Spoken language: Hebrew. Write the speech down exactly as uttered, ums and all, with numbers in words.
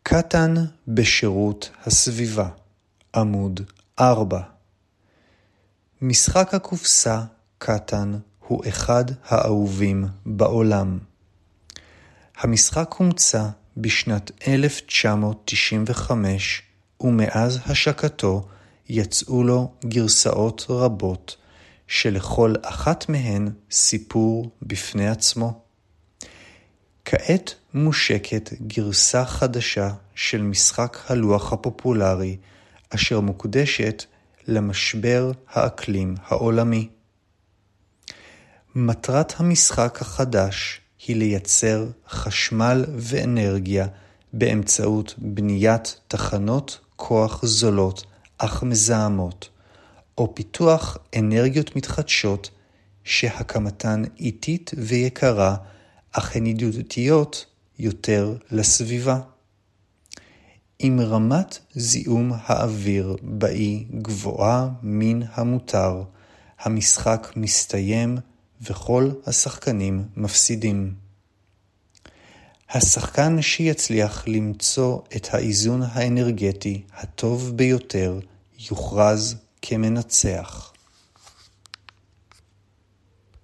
קטן בשירות הסביבה, עמוד ארבע. משחק הקופסה קטן הוא אחד האהובים בעולם. המשחק הומצא בשנת אלף תשע מאות תשעים וחמש, ומאז השקתו יצאו לו גרסאות רבות, שלכל אחת מהן סיפור בפני עצמו. כעת מושקת גרסה חדשה של משחק הלוח הפופולרי, אשר מוקדשת למשבר האקלים העולמי. מטרת המשחק החדש היא לייצר חשמל ואנרגיה באמצעות בניית תחנות כוח זולות אך מזהמות, או פיתוח אנרגיות מתחדשות שהקמתן איטית ויקרה, אך הן ידידותיות יותר לסביבה. אם רמת זיהום האוויר באי גבוהה מן המותר, המשחק מסתיים וכל השחקנים מפסידים. השחקן שיצליח למצוא את האיזון האנרגטי הטוב ביותר יוכרז כמנצח.